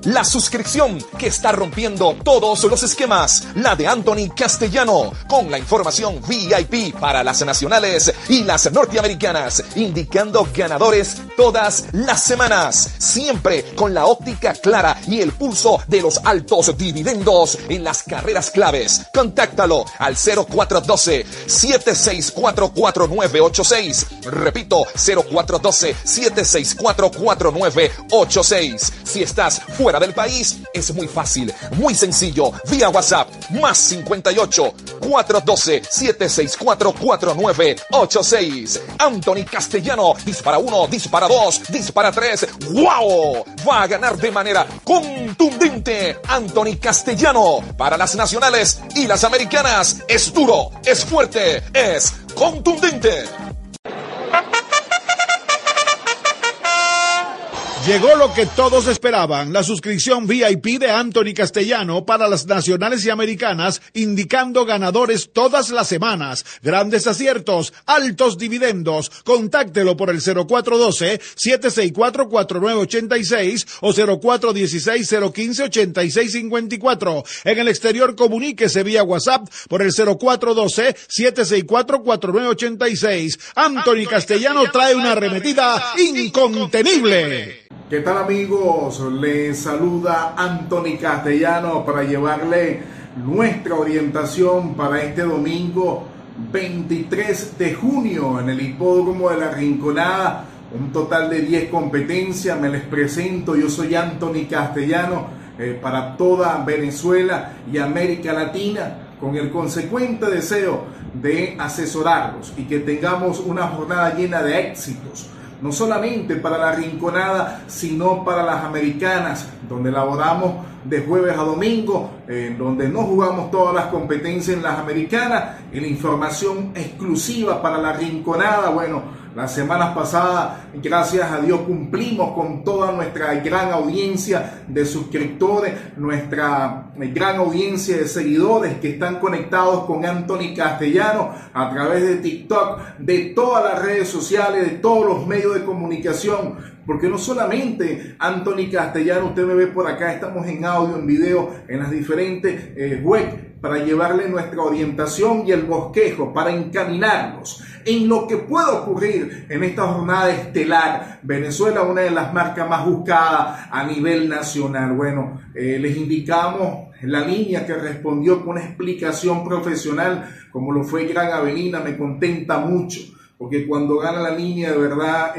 La suscripción que está rompiendo todos los esquemas, la de Anthony Castellano, con la información VIP para las nacionales y las norteamericanas, indicando ganadores todas las semanas, siempre con la óptica clara y el pulso de los altos dividendos en las carreras claves. Contáctalo al 0412-764-4986. Repito, 0412-764-4986. Si estás fuera del país, es muy fácil, muy sencillo, vía WhatsApp, más 58 412 764 4986. Anthony Castellano, dispara 1, dispara 2, dispara 3. ¡Wow! Va a ganar de manera contundente Anthony Castellano. Para las nacionales y las americanas, es duro, es fuerte, es contundente. Llegó lo que todos esperaban, la suscripción VIP de Anthony Castellano para las nacionales y americanas, indicando ganadores todas las semanas, grandes aciertos, altos dividendos. Contáctelo por el 0412-764-4986 o 0416-015-8654. En el exterior, comuníquese vía WhatsApp por el 0412-764-4986. Anthony Castellano trae una arremetida incontenible. ¿Qué tal, amigos? Les saluda Anthony Castellano para llevarle nuestra orientación para este domingo 23 de junio en el hipódromo de La Rinconada. Un total de 10 competencias. Me les presento, yo soy Anthony Castellano para toda Venezuela y América Latina, con el consecuente deseo de asesorarlos y que tengamos una jornada llena de éxitos. No solamente para La Rinconada, sino para las americanas, donde laboramos de jueves a domingo, donde no jugamos todas las competencias en las americanas, y la información exclusiva para La Rinconada. Bueno, las semanas pasadas, gracias a Dios, cumplimos con toda nuestra gran audiencia de suscriptores, nuestra gran audiencia de seguidores que están conectados con Anthony Castellano a través de TikTok, de todas las redes sociales, de todos los medios de comunicación. Porque no solamente Anthony Castellano, usted me ve por acá, estamos en audio, en video, en las diferentes webs, para llevarle nuestra orientación y el bosquejo, para encaminarnos en lo que pueda ocurrir en esta jornada estelar. Venezuela, una de las marcas más buscadas a nivel nacional. Bueno, les indicamos la línea que respondió con una explicación profesional, como lo fue Gran Avenida. Me contenta mucho, porque cuando gana la línea, de verdad,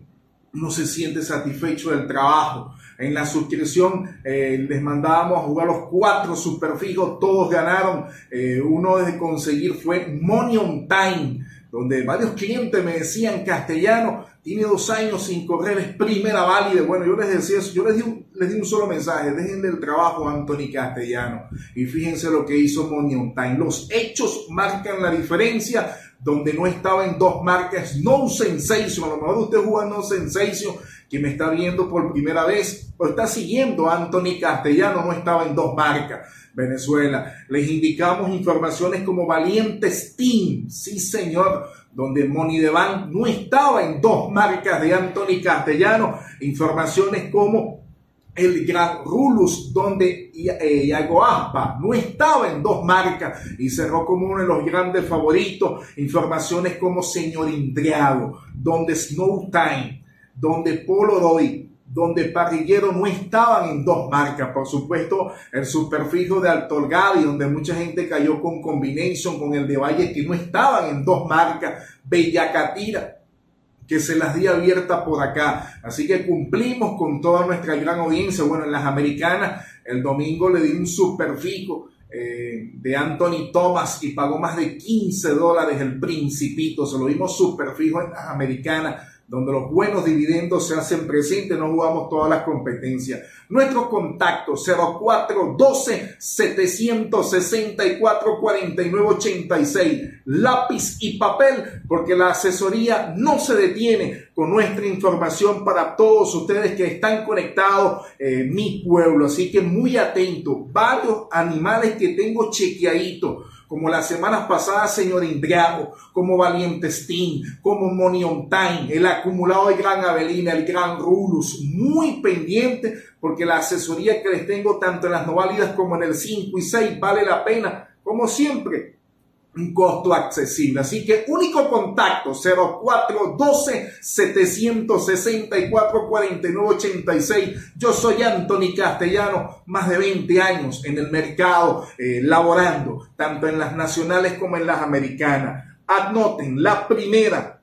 uno se siente satisfecho del trabajo. En la suscripción les mandábamos a jugar los 4 superfijos, todos ganaron. Uno de conseguir fue Money on Time, donde varios clientes me decían: Castellano, tiene 2 años sin correr, es primera válida. Bueno, yo les decía eso, yo les di un solo mensaje: déjenle el trabajo a Anthony Castellano. Y fíjense lo que hizo Money on Time. Los hechos marcan la diferencia. Donde no estaba en 2 marcas, no sensation. A lo mejor usted juega no sensation, que me está viendo por primera vez o está siguiendo a Anthony Castellano, no estaba en 2 marcas. Venezuela, les indicamos informaciones como Valiente Steam, sí señor, donde Money the Bank no estaba en 2 marcas de Anthony Castellano. Informaciones como el Gran Rulus, donde Iago Aspa no estaba en 2 marcas y cerró como uno de los grandes favoritos. Informaciones como Señor Indriago, donde Snow Time, donde Polo Roy, donde Parrillero no estaban en 2 marcas. Por supuesto, el superfijo de Alto Gavi, donde mucha gente cayó con Combination, con el de Valle, que no estaban en 2 marcas. Bellacatira, que se las di abierta por acá. Así que cumplimos con toda nuestra gran audiencia. Bueno, en las americanas, el domingo le di un superfijo de Anthony Thomas y pagó más de $15 el Principito. Se lo dimos superfijo en las americanas, donde los buenos dividendos se hacen presentes. No jugamos todas las competencias. Nuestro contacto 0412-764-4986. Lápiz y papel, porque la asesoría no se detiene con nuestra información para todos ustedes que están conectados mi pueblo. Así que muy atento. Varios animales que tengo chequeaditos como las semanas pasadas, señor Indriago, como Valiente Steam, como Money on Time, el acumulado de Gran Avelina, el Gran Rulus, muy pendiente, porque la asesoría que les tengo tanto en las no válidas como en el 5 y 6 vale la pena, como siempre, un costo accesible. Así que único contacto 0412-764-4986. Yo soy Anthony Castellano, más de 20 años en el mercado, laborando tanto en las nacionales como en las americanas. Anoten la primera,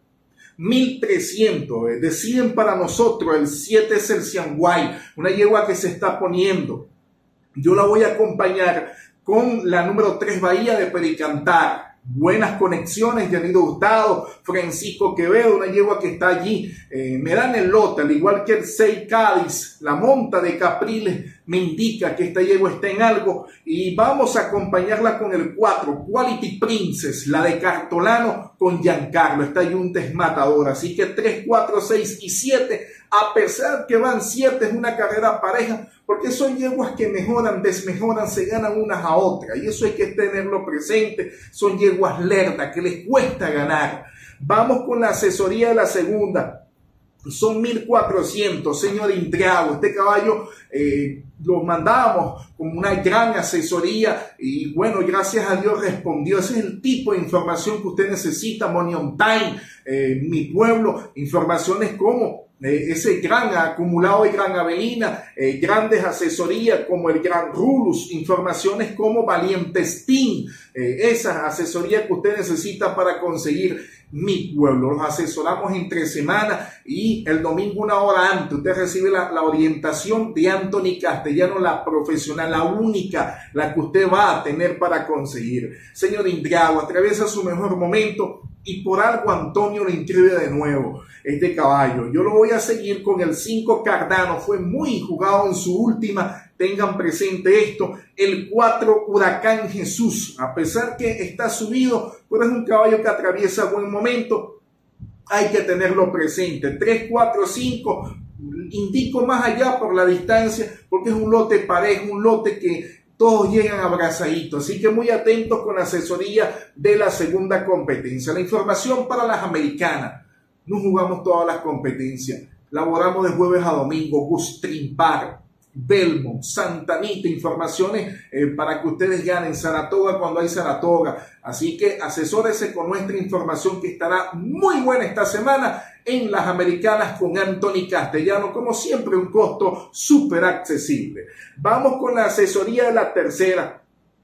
1300, deciden para nosotros, el 7 es el Xianguay, una yegua que se está poniendo. Yo la voy a acompañar con la número 3 Bahía de Pericantar. Buenas conexiones, Yanido Hurtado, Francisco Quevedo, una yegua que está allí. Me dan el lote, al igual que el 6 Cádiz, la monta de Capriles, me indica que esta yegua está en algo. Y vamos a acompañarla con el 4, Quality Princess, la de Cartolano con Giancarlo. Esta yunta es matadora, así que 3, 4, 6 y 7, a pesar que van 7, es una carrera pareja, porque son yeguas que mejoran, desmejoran, se ganan unas a otras, y eso hay que tenerlo presente. Son yeguas lerdas que les cuesta ganar. Vamos con la asesoría de la segunda. Son 1400, señor Indriago. Este caballo lo mandamos con una gran asesoría y bueno, gracias a Dios respondió. Ese es el tipo de información que usted necesita. Money on Time, mi pueblo, informaciones como ese gran acumulado de Gran Avelina, grandes asesorías como el Gran Rulus, informaciones como Valiente Steam, esas asesorías que usted necesita para conseguir mi pueblo. Los asesoramos entre semana y el domingo 1 hora antes. Usted recibe la orientación de Anthony Castellano, la profesional, la única, la que usted va a tener para conseguir. Señor Indriago, atraviesa su mejor momento y por algo Antonio le inscribe de nuevo este caballo. Yo lo voy a seguir con el 5 Cardano, fue muy jugado en su última. Tengan presente esto, el 4 Huracán Jesús, a pesar que está subido, pero es un caballo que atraviesa buen momento, hay que tenerlo presente. 3, 4, 5, indico más allá por la distancia, porque es un lote parejo, un lote que todos llegan abrazaditos, así que muy atentos con la asesoría de la segunda competencia. La información para las americanas, no jugamos todas las competencias, laboramos de jueves a domingo, Gustrimpar, Belmont, Santa Anita, informaciones para que ustedes ganen, Saratoga cuando hay Saratoga, así que asesórese con nuestra información que estará muy buena esta semana en las americanas con Anthony Castellano, como siempre un costo súper accesible. Vamos con la asesoría de la tercera.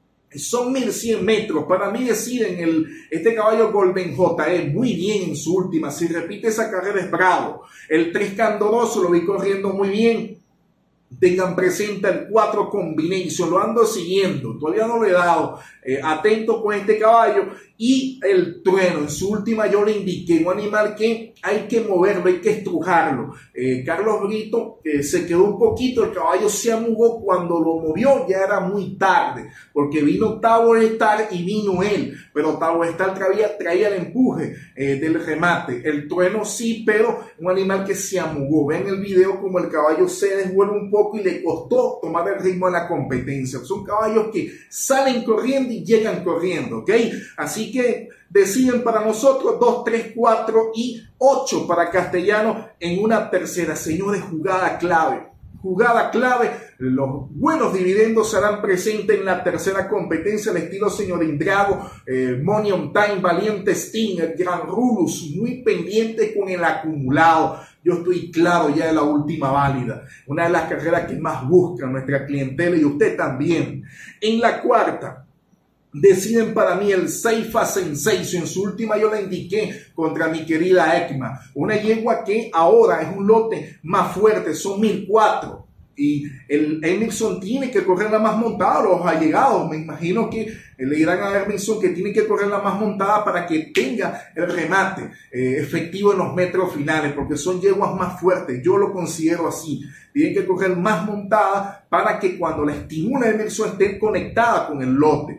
Son 1100 metros. Para mí deciden este caballo Golden JE muy bien en su última. Si repite esa carrera es bravo. El 3 Candoroso lo vi corriendo muy bien. Tengan presente el 4 Combination, lo ando siguiendo, todavía no lo he dado, atento con este caballo. Y el Trueno, en su última yo le indiqué, un animal que hay que moverlo, hay que estrujarlo. Carlos Brito se quedó un poquito, el caballo se amugó, cuando lo movió ya era muy tarde, porque vino Tower Star y vino él, pero Tower Star traía el empuje del remate. El Trueno sí, pero un animal que se amugó. Ven el video como el caballo se desvuelve un poco y le costó tomar el ritmo de la competencia. Son caballos que salen corriendo y llegan corriendo, ¿ok? Así que deciden para nosotros 2, 3, 4 y 8 para Castellano en una tercera. Señores, jugada clave. Jugada clave, los buenos dividendos serán presentes en la tercera competencia, al estilo señor Indriago, Money on Time, Valiente Steam, el Gran Rulus, muy pendiente con el acumulado. Yo estoy claro ya de la última válida, una de las carreras que más busca nuestra clientela y usted también. En la cuarta, deciden para mí el Seifa Sensation. En su última yo la indiqué contra mi querida ECMA. Una yegua que ahora es un lote más fuerte, son 1004. Y el Emerson tiene que correr la más montada, los allegados. Me imagino que le dirán a Emerson que tiene que correr la más montada para que tenga el remate efectivo en los metros finales, porque son yeguas más fuertes. Yo lo considero así. Tienen que correr más montada para que cuando la estimula Emerson esté conectada con el lote.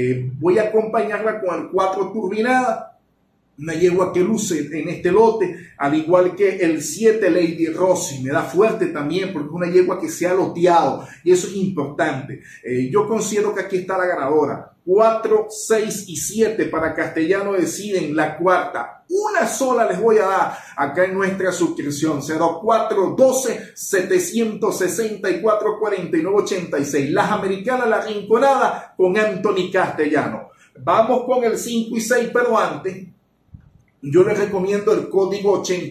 Voy a acompañarla con el 4 turbinada. Una yegua que luce en este lote, al igual que el 7 Lady Rossi, me da fuerte también porque es una yegua que se ha loteado y eso es importante. Yo considero que aquí está la ganadora. 4, 6 y 7 para Castellano deciden la cuarta. Una sola les voy a dar acá en nuestra suscripción. 0412 764 49 86. Las Americanas, La Rinconada con Anthony Castellano. Vamos con el 5 y 6, pero antes yo les recomiendo el código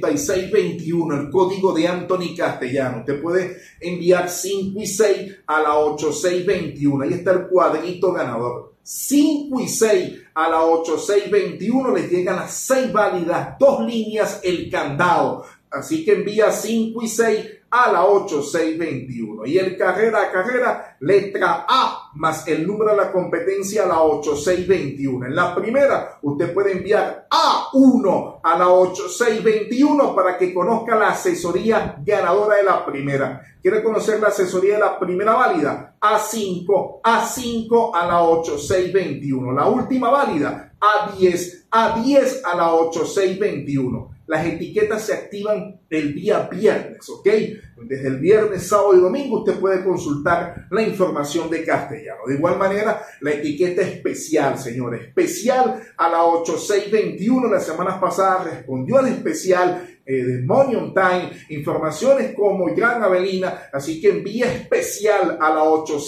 8621, el código de Anthony Castellano. Usted puede enviar 5 y 6 a la 8621. Ahí está el cuadrito ganador. 5 y 6 a la 8621 les llegan las 6 válidas, 2 líneas, el candado. Así que envía 5 y 6 a la 8621. Y el carrera a carrera, letra A más el número de la competencia a la 8621. En la primera, usted puede enviar A1 a la 8621 para que conozca la asesoría ganadora de la primera. ¿Quiere conocer la asesoría de la primera válida? A5 a la 8621. La última válida, A10 a la 8621. Las etiquetas se activan el día viernes, ¿ok? Desde el viernes, sábado y domingo usted puede consultar la información de Castellano. De igual manera, la etiqueta especial, señores, especial a la 8621. Las semanas pasadas respondió al especial de Money on Time, informaciones como Gran Avelina, así que envía especial a la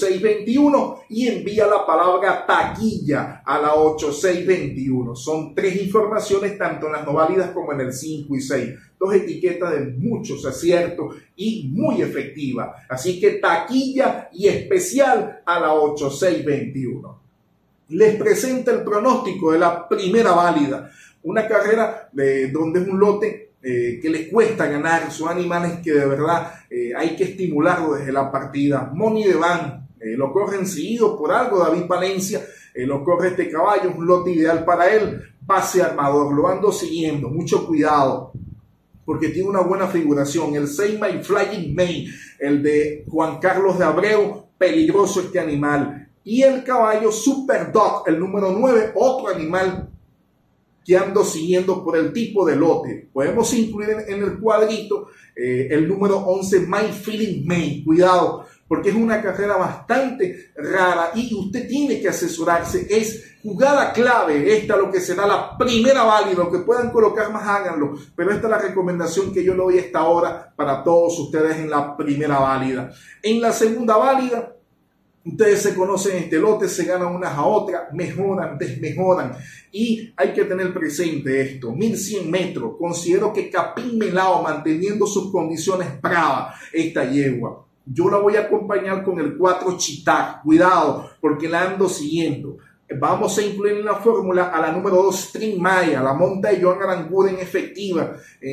8621 y envía la palabra taquilla a la 8621. Son 3 informaciones tanto en las no válidas como en el 5 y 6. 2 etiquetas de muchos aciertos y muy efectiva. Así que taquilla y especial a la 8621. Les presenta el pronóstico de la primera válida. Una carrera donde es un lote que les cuesta ganar. Son animales que de verdad hay que estimularlo desde la partida. Money de Van lo corren seguido por algo. David Valencia lo corre este caballo, un lote ideal para él. Base armador, lo ando siguiendo, mucho cuidado porque tiene una buena figuración. El 6 My Flying May, el de Juan Carlos de Abreu, peligroso este animal. Y el caballo Super Dog, el número 9, otro animal que ando siguiendo por el tipo de lote. Podemos incluir en el cuadrito el número 11, My Feeling May. Cuidado, porque es una carrera bastante rara y usted tiene que asesorarse. Es jugada clave, esta lo que será la primera válida. Lo que puedan colocar más, háganlo. Pero esta es la recomendación que yo le doy hasta ahora para todos ustedes en la primera válida. En la segunda válida, ustedes se conocen este lote, se ganan unas a otras, mejoran, desmejoran. Y hay que tener presente esto, 1100 metros. Considero que Capín Melao, manteniendo sus condiciones bravas, esta yegua. Yo la voy a acompañar con el 4 Chitac. Cuidado, porque la ando siguiendo. Vamos a incluir en la fórmula a la número 2 String Maya, la monta de Joan Aranguren efectiva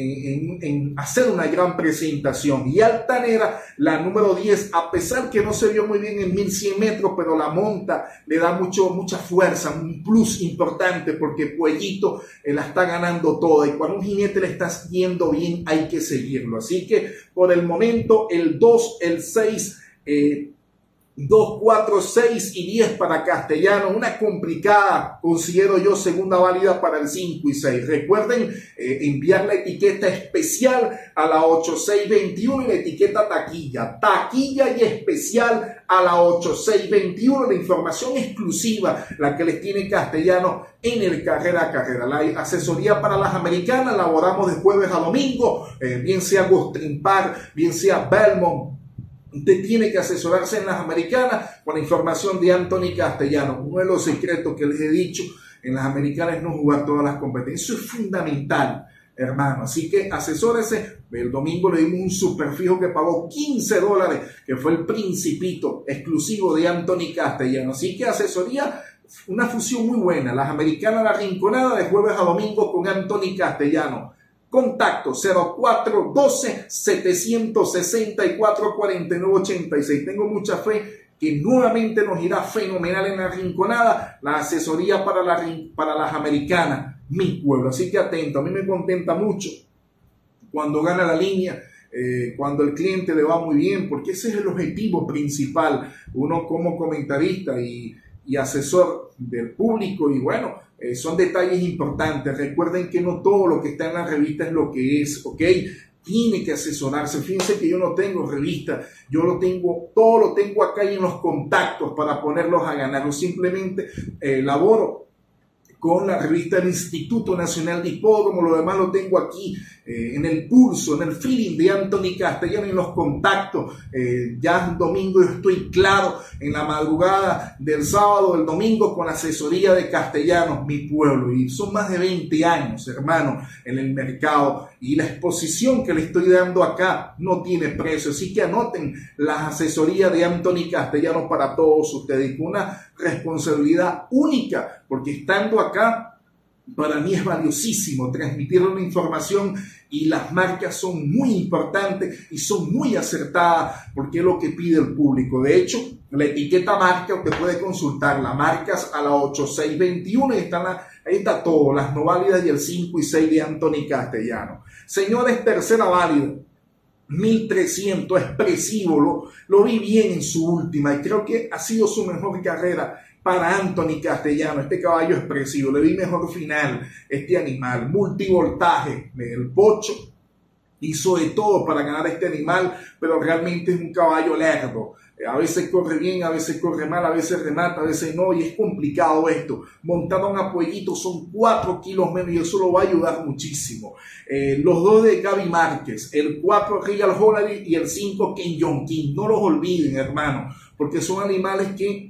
en hacer una gran presentación. Y Altanera, la número 10, a pesar que no se vio muy bien en 1100 metros, pero la monta le da mucha fuerza, un plus importante porque Puellito la está ganando toda. Y cuando un jinete le está yendo bien, hay que seguirlo. Así que por el momento el 2, el 6, 2, 4, 6 y 10 para Castellano. Una complicada, considero yo, segunda válida para el 5 y 6. Recuerden enviar la etiqueta especial a la 8621 y la etiqueta taquilla. Taquilla y especial a la 8621. La información exclusiva, la que les tiene Castellano en el carrera a carrera. La asesoría para las americanas la abordamos de jueves a domingo, bien sea Gostrin Park, bien sea Belmont. Usted tiene que asesorarse en las americanas con la información de Anthony Castellano. Uno de los secretos que les he dicho en las americanas es no jugar todas las competencias. Eso es fundamental, hermano. Así que asesórese. El domingo le dimos un superfijo que pagó $15, que fue el Principito, exclusivo de Anthony Castellano. Así que asesoría, una fusión muy buena. Las americanas, La Rinconada, de jueves a domingo con Anthony Castellano. Contacto 0412 764 49 86. Tengo mucha fe que nuevamente nos irá fenomenal en La Rinconada, la asesoría para las americanas, mi pueblo. Así que atento, a mí me contenta mucho cuando gana la línea, cuando el cliente le va muy bien, porque ese es el objetivo principal, uno como comentarista y asesor del público. Y bueno, son detalles importantes. Recuerden que no todo lo que está en la revista es lo que es, ¿ok? tiene que asesorarse. Fíjense que yo no tengo revista, todo lo tengo acá y en los contactos para ponerlos a ganar. Yo simplemente laboro con la revista del Instituto Nacional de Hipódromo, lo demás lo tengo aquí en el pulso, en el feeling de Anthony Castellano, en los contactos. Ya el domingo yo estoy claro en la madrugada del sábado, el domingo, con asesoría de Castellanos, mi pueblo, y son más de 20 años, hermano, en el mercado, y la exposición que le estoy dando acá no tiene precio, así que anoten las asesorías de Anthony Castellanos para todos ustedes, con una responsabilidad única, porque estando acá, para mí es valiosísimo transmitir una información, y las marcas son muy importantes y son muy acertadas porque es lo que pide el público. De hecho, la etiqueta marca usted puede consultarla, marcas a la 8621, y ahí está todo, las no válidas y el 5 y 6 de Anthony Castellano. Señores, tercera válida, 1300, expresivo, lo vi bien en su última y creo que ha sido su mejor carrera para Anthony Castellano. Este caballo expresivo, le vi mejor final, este animal, multivoltaje, el pocho hizo de todo para ganar este animal, pero realmente es un caballo lerdo. A veces corre bien, a veces corre mal, a veces remata, a veces no, y es complicado esto. Montaron a Pueblito, son 4 kilos menos y eso lo va a ayudar muchísimo. Los dos de Gaby Márquez, el 4 Regal Holiday y el 5 Ken John King, no los olviden, hermano, porque son animales que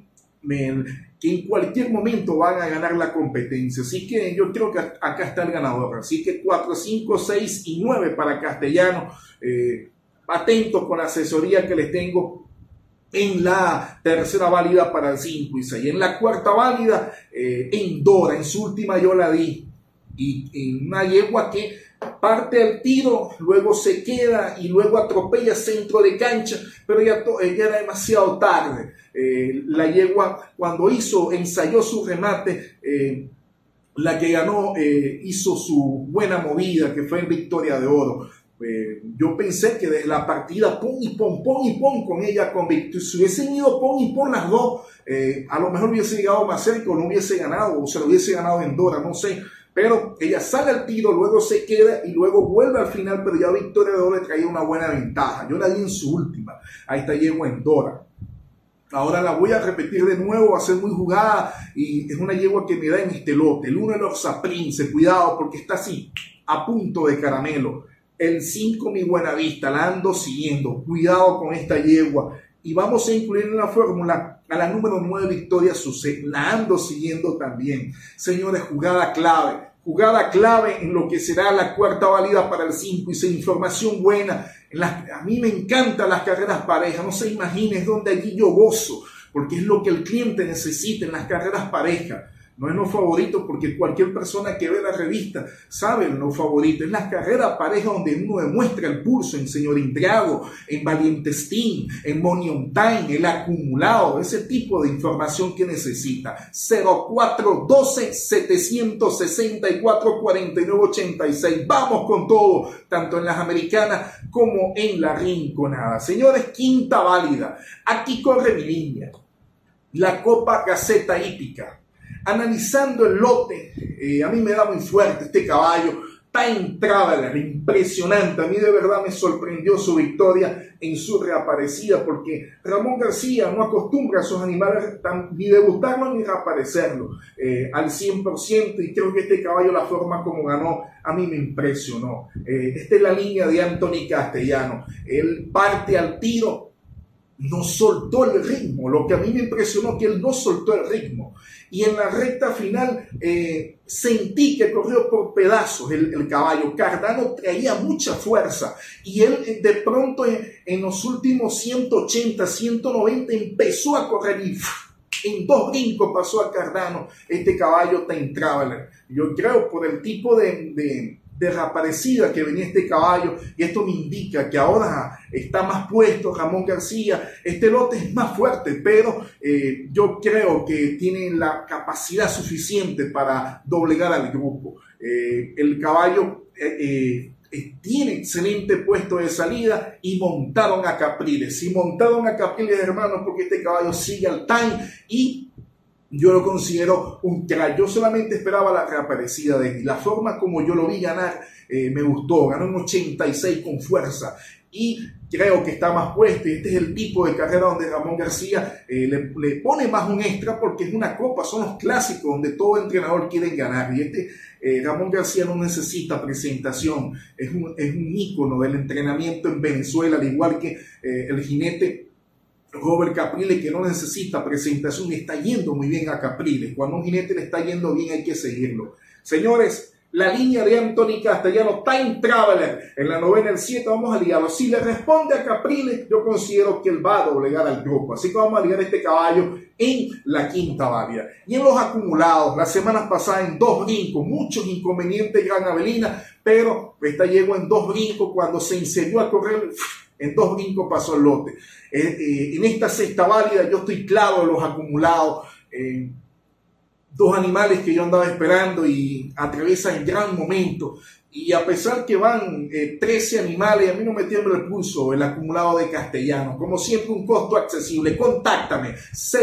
en cualquier momento van a ganar la competencia. Así que yo creo que acá está el ganador. Así que 4, 5, 6 y 9 para Castellano. Atentos con la asesoría que les tengo en la tercera válida para el 5 y 6. En la cuarta válida, en Dora, en su última yo la di. Y en una yegua que parte al tiro, luego se queda y luego atropella centro de cancha, pero ya era demasiado tarde. La yegua, cuando ensayó su remate, la que ganó hizo su buena movida, que fue en Victoria de Oro. Yo pensé que desde la partida pon y pon con ella, con Victoria, si hubiesen ido pon y pon las dos, a lo mejor hubiese llegado más cerca o no hubiese ganado, o se lo hubiese ganado en Dora, no sé. Pero ella sale al tiro, luego se queda y luego vuelve al final, pero ya Victoria de Oro le traía una buena ventaja. Yo la di en su última. Ahí está yegua en Dora. Ahora la voy a repetir de nuevo, va a ser muy jugada y es una yegua que me da en este lote. El 1 de Orsa Prince, cuidado porque está así, a punto de caramelo. El 5 Mi Buenavista, la ando siguiendo. Cuidado con esta yegua. Y vamos a incluir en la fórmula a la número 9, Victoria Sucé. La ando siguiendo también. Señores, jugada clave en lo que será la cuarta válida para el 5 y 6. Información buena. A mí me encantan las carreras parejas. No se imaginen dónde allí yo gozo, porque es lo que el cliente necesita en las carreras parejas. No es los favoritos, porque cualquier persona que ve la revista sabe los favoritos. Es las carreras parejas donde uno demuestra el pulso en Señor Intriago, en Valiente Steam, en Money on Time, el acumulado, ese tipo de información que necesita. 0412-764-4986. Vamos con todo, tanto en las americanas como en la rinconada. Señores, quinta válida. Aquí corre mi línea. La Copa Gaceta Hípica. Analizando el lote, a mí me da muy fuerte este caballo, Time Traveler, impresionante. A mí de verdad me sorprendió su victoria en su reaparecida, porque Ramón García no acostumbra a esos animales ni debutarlo ni reaparecerlo al 100%, y creo que este caballo, la forma como ganó, a mí me impresionó. Esta es la línea de Anthony Castellano. Él parte al tiro, no soltó el ritmo. Lo que a mí me impresionó que él no soltó el ritmo, y en la recta final sentí que corrió por pedazos el caballo. Cardano traía mucha fuerza y él de pronto en los últimos 180, 190 empezó a correr y en 2 brincos pasó a Cardano este caballo Time Traveler. Yo creo por el tipo de reaparecida que venía este caballo, y esto me indica que ahora está más puesto Ramón García. Este lote es más fuerte, pero yo creo que tiene la capacidad suficiente para doblegar al grupo. El caballo tiene excelente puesto de salida, y montaron a Capriles. Y montaron a Capriles, hermanos, porque este caballo sigue al time y yo lo considero un crack. Yo solamente esperaba la reaparecida de él. La forma como yo lo vi ganar me gustó, ganó en 86 con fuerza y creo que está más puesto, y este es el tipo de carrera donde Ramón García le pone más un extra porque es una copa, son los clásicos donde todo entrenador quiere ganar, y Ramón García no necesita presentación, es un ícono del entrenamiento en Venezuela, al igual que el jinete Robert Capriles, que no necesita presentación, le está yendo muy bien a Capriles. Cuando a un jinete le está yendo bien hay que seguirlo. Señores, la línea de Anthony Castellano, Time Traveler, en la novena el 7, vamos a ligarlo. Si le responde a Capriles, yo considero que él va a doblegar al grupo. Así que vamos a ligar este caballo en la quinta válida. Y en los acumulados, las semanas pasadas en 2 brincos, muchos inconvenientes Gran Avelina, pero esta llegó en 2 brincos cuando se incendió a correr. En 2 brincos pasó el lote. En esta sexta válida yo estoy claro de los acumulados. 2 animales que yo andaba esperando y atraviesan gran momento. Y a pesar que van 13 animales, a mí no me tiembla el pulso el acumulado de Castellano. Como siempre, un costo accesible. Contáctame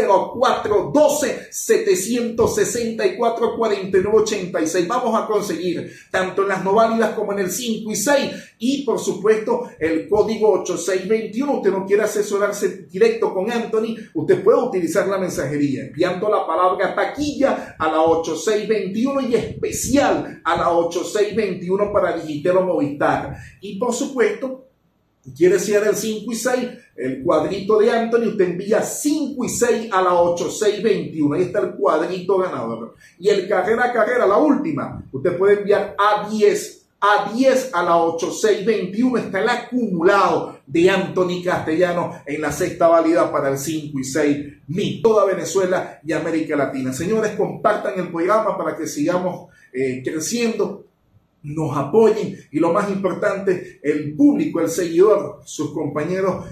0412-764-4986. Vamos a conseguir tanto en las no válidas como en el 5 y 6. Y por supuesto, el código 8621. Usted no quiere asesorarse directo con Anthony, usted puede utilizar la mensajería enviando la palabra taquilla a la 8621 y especial a la 8621 para Digitelo Movistar. Y por supuesto, quiere ser el 5 y 6, el cuadrito de Anthony, usted envía 5 y 6 a la 8621. Ahí está el cuadrito ganador. Y el carrera, la última, usted puede enviar a 10 a la 8621. Está el acumulado de Anthony Castellano en la sexta válida para el 5 y 6 mil. Toda Venezuela y América Latina. Señores, compartan el programa para que sigamos creciendo, nos apoyen y lo más importante, el público, el seguidor, sus compañeros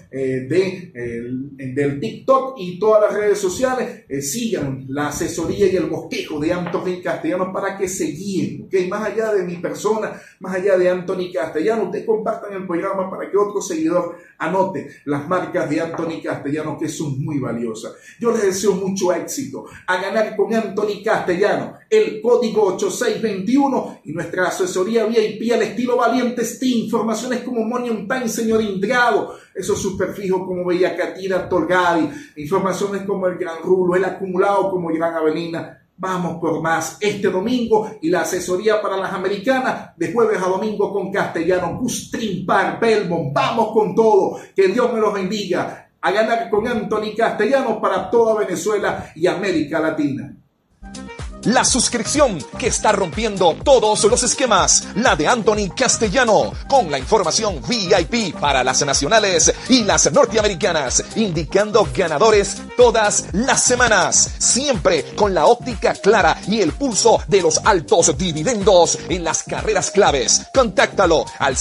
del TikTok y todas las redes sociales, sigan la asesoría y el bosquejo de Anthony Castellano para que se guíen, ¿okay? Más allá de mi persona, más allá de Anthony Castellano, ustedes compartan el programa para que otro seguidor anote las marcas de Anthony Castellano, que son muy valiosas. Yo les deseo mucho éxito a ganar con Anthony Castellano, el código 8621 y nuestra asesoría VIP al estilo Valiente Steam, informaciones como Money on Time, señor Indrado, esos superfijos como Bella Catira Tolgadi, informaciones como el Gran Rulo, el acumulado como Gran Avelina. Vamos por más este domingo y la asesoría para las americanas de jueves a domingo con Castellano, Gustrin Park, Belmont. Vamos con todo, que Dios me los bendiga. A ganar con Anthony Castellano para toda Venezuela y América Latina. La suscripción que está rompiendo todos los esquemas, la de Anthony Castellano, con la información VIP para las nacionales y las norteamericanas, indicando ganadores todas las semanas, siempre con la óptica clara y el pulso de los altos dividendos en las carreras claves. Contáctalo al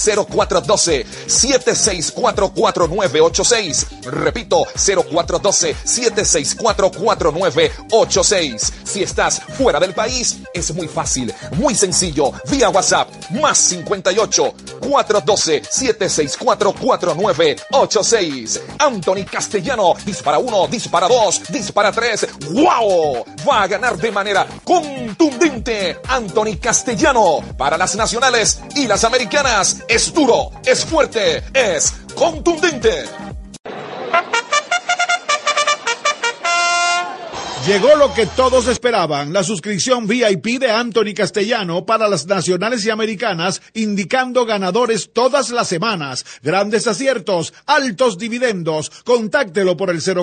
0412-764-4986. Repito, 0412-764-4986. Si estás fuera del país, es muy fácil, muy sencillo, vía WhatsApp, más 58 412 764 4986. Anthony Castellano, dispara 1, dispara 2, dispara 3. ¡Wow! Va a ganar de manera contundente Anthony Castellano para las nacionales y las americanas. Es duro, es fuerte, es contundente. Llegó lo que todos esperaban, la suscripción VIP de Anthony Castellano para las nacionales y americanas, indicando ganadores todas las semanas, grandes aciertos, altos dividendos. Contáctelo por el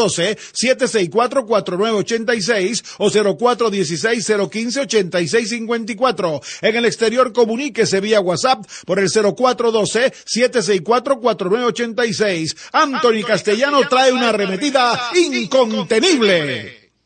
0412-764-4986 o 0416-015-8654. En el exterior, comuníquese vía WhatsApp por el 0412-764-4986. Anthony Castellano trae una arremetida incontenible.